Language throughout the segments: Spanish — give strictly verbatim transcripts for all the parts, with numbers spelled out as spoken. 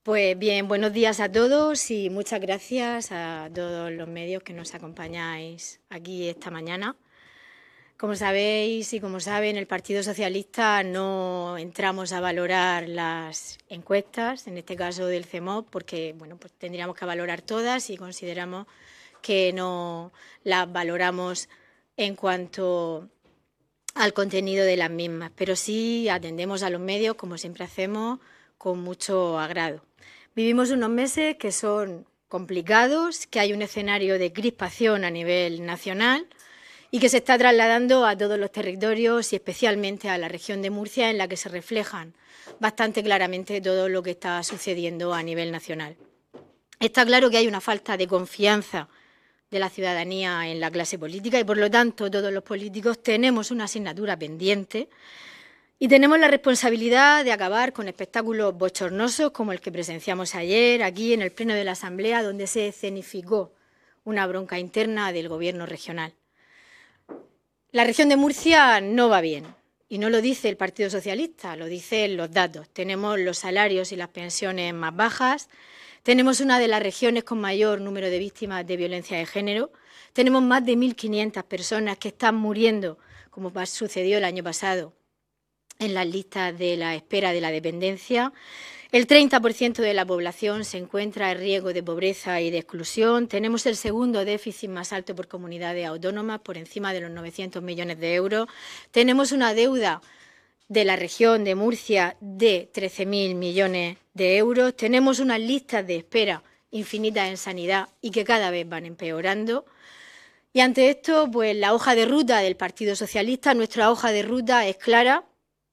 Pues bien, buenos días a todos y muchas gracias a todos los medios que nos acompañáis aquí esta mañana. Como sabéis y como saben, el Partido Socialista no entramos a valorar las encuestas, en este caso del C E M O P, porque bueno, pues tendríamos que valorar todas y consideramos que no las valoramos en cuanto al contenido de las mismas, pero sí atendemos a los medios, como siempre hacemos, con mucho agrado. Vivimos unos meses que son complicados, que hay un escenario de crispación a nivel nacional y que se está trasladando a todos los territorios y especialmente a la región de Murcia, en la que se reflejan bastante claramente todo lo que está sucediendo a nivel nacional. Está claro que hay una falta de confianza de la ciudadanía en la clase política y, por lo tanto, todos los políticos tenemos una asignatura pendiente y tenemos la responsabilidad de acabar con espectáculos bochornosos como el que presenciamos ayer aquí en el Pleno de la Asamblea, donde se escenificó una bronca interna del Gobierno regional. La región de Murcia no va bien, y no lo dice el Partido Socialista, lo dicen los datos. Tenemos los salarios y las pensiones más bajas, tenemos una de las regiones con mayor número de víctimas de violencia de género, tenemos más de mil quinientas personas que están muriendo, como sucedió el año pasado, en las listas de la espera de la dependencia. El treinta por ciento de la población se encuentra en riesgo de pobreza y de exclusión. Tenemos el segundo déficit más alto por comunidades autónomas, por encima de los novecientos millones de euros. Tenemos una deuda de la región de Murcia de trece mil millones de euros. Tenemos unas listas de espera infinitas en sanidad y que cada vez van empeorando. Y ante esto, pues la hoja de ruta del Partido Socialista, nuestra hoja de ruta es clara,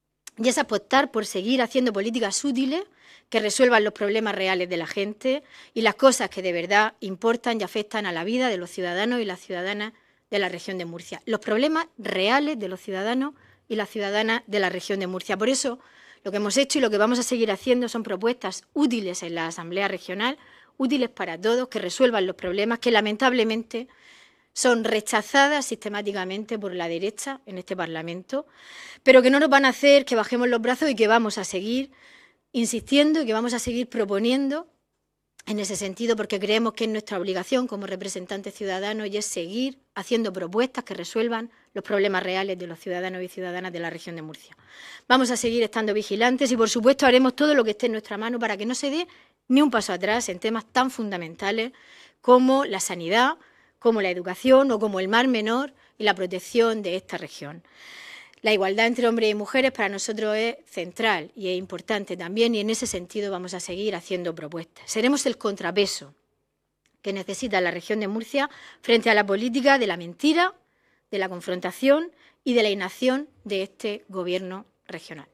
y es apostar por seguir haciendo políticas útiles que resuelvan los problemas reales de la gente y las cosas que de verdad importan y afectan a la vida de los ciudadanos y las ciudadanas de la región de Murcia. Los problemas reales de los ciudadanos y las ciudadanas de la región de Murcia. Por eso, lo que hemos hecho y lo que vamos a seguir haciendo son propuestas útiles en la Asamblea Regional, útiles para todos, que resuelvan los problemas que lamentablemente son rechazadas sistemáticamente por la derecha en este Parlamento, pero que no nos van a hacer que bajemos los brazos y que vamos a seguir insistiendo y que vamos a seguir proponiendo en ese sentido, porque creemos que es nuestra obligación como representantes ciudadanos y es seguir haciendo propuestas que resuelvan los problemas reales de los ciudadanos y ciudadanas de la región de Murcia. Vamos a seguir estando vigilantes y, por supuesto, haremos todo lo que esté en nuestra mano para que no se dé ni un paso atrás en temas tan fundamentales como la sanidad, como la educación o como el Mar Menor y la protección de esta región. La igualdad entre hombres y mujeres para nosotros es central y es importante también, y en ese sentido vamos a seguir haciendo propuestas. Seremos el contrapeso que necesita la región de Murcia frente a la política de la mentira, de la confrontación y de la inacción de este Gobierno regional.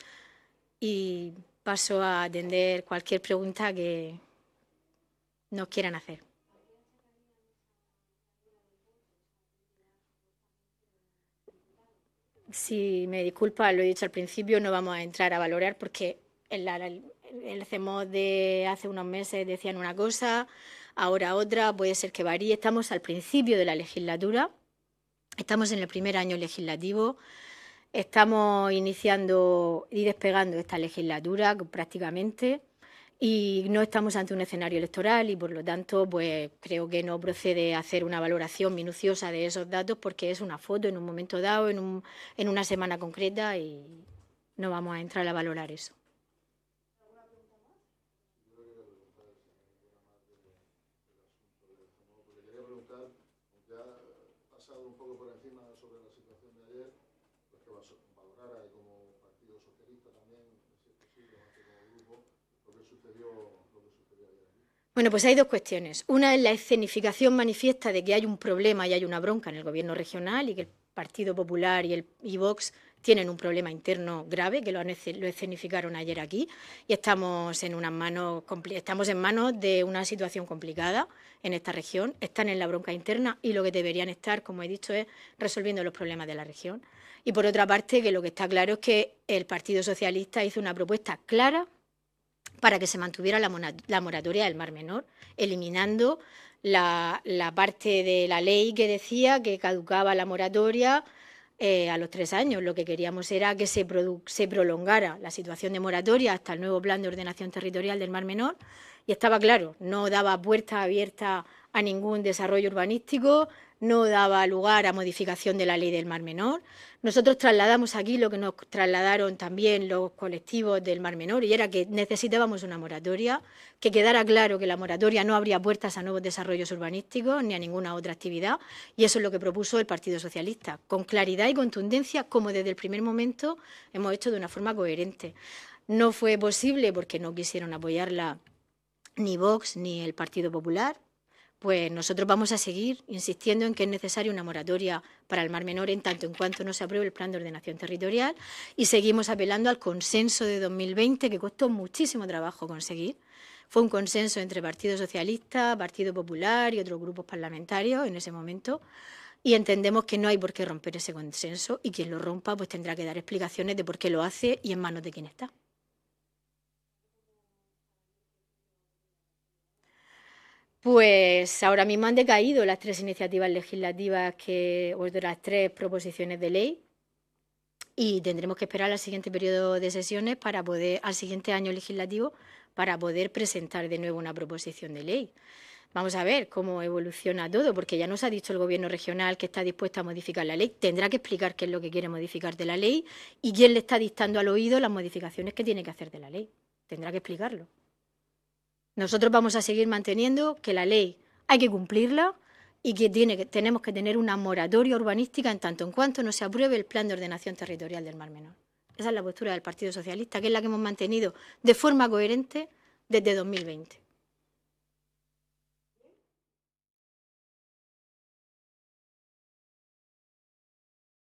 Y paso a atender cualquier pregunta que nos quieran hacer. Si me disculpa, lo he dicho al principio, no vamos a entrar a valorar porque el, el, el C E M O de hace unos meses decían una cosa, ahora otra, puede ser que varíe. Estamos al principio de la legislatura, estamos en el primer año legislativo, estamos iniciando y despegando esta legislatura prácticamente y no estamos ante un escenario electoral y, por lo tanto, pues creo que no procede hacer una valoración minuciosa de esos datos porque es una foto en un momento dado, en, un, en una semana concreta y no vamos a entrar a valorar eso. Bueno, pues hay dos cuestiones. Una es la escenificación manifiesta de que hay un problema y hay una bronca en el Gobierno regional y que el Partido Popular y el y Vox tienen un problema interno grave, que lo, han, lo escenificaron ayer aquí, y estamos en, unas manos, estamos en manos de una situación complicada en esta región. Están en la bronca interna y lo que deberían estar, como he dicho, es resolviendo los problemas de la región. Y, por otra parte, que lo que está claro es que el Partido Socialista hizo una propuesta clara para que se mantuviera la, la moratoria del Mar Menor, eliminando la, la parte de la ley que decía que caducaba la moratoria eh, a los tres años. Lo que queríamos era que se, se prolongara la situación de moratoria hasta el nuevo Plan de Ordenación Territorial del Mar Menor, y estaba claro, no daba puerta abierta a ningún desarrollo urbanístico, no daba lugar a modificación de la Ley del Mar Menor. Nosotros trasladamos aquí lo que nos trasladaron también los colectivos del Mar Menor, y era que necesitábamos una moratoria, que quedara claro que la moratoria no abría puertas a nuevos desarrollos urbanísticos ni a ninguna otra actividad, y eso es lo que propuso el Partido Socialista, con claridad y contundencia, como desde el primer momento hemos hecho de una forma coherente. No fue posible porque no quisieron apoyarla ni Vox ni el Partido Popular. Pues nosotros vamos a seguir insistiendo en que es necesaria una moratoria para el Mar Menor en tanto en cuanto no se apruebe el Plan de Ordenación Territorial, y seguimos apelando al consenso de dos mil veinte, que costó muchísimo trabajo conseguir. Fue un consenso entre Partido Socialista, Partido Popular y otros grupos parlamentarios en ese momento, y entendemos que no hay por qué romper ese consenso, y quien lo rompa pues tendrá que dar explicaciones de por qué lo hace y en manos de quién está. Pues ahora mismo han decaído las tres iniciativas legislativas que, o de las tres proposiciones de ley, y tendremos que esperar al siguiente periodo de sesiones para poder, al siguiente año legislativo, para poder presentar de nuevo una proposición de ley. Vamos a ver cómo evoluciona todo, porque ya nos ha dicho el Gobierno regional que está dispuesto a modificar la ley. Tendrá que explicar qué es lo que quiere modificar de la ley y quién le está dictando al oído las modificaciones que tiene que hacer de la ley. Tendrá que explicarlo. Nosotros vamos a seguir manteniendo que la ley hay que cumplirla y que, tiene que tenemos que tener una moratoria urbanística en tanto en cuanto no se apruebe el Plan de Ordenación Territorial del Mar Menor. Esa es la postura del Partido Socialista, que es la que hemos mantenido de forma coherente desde dos mil veinte.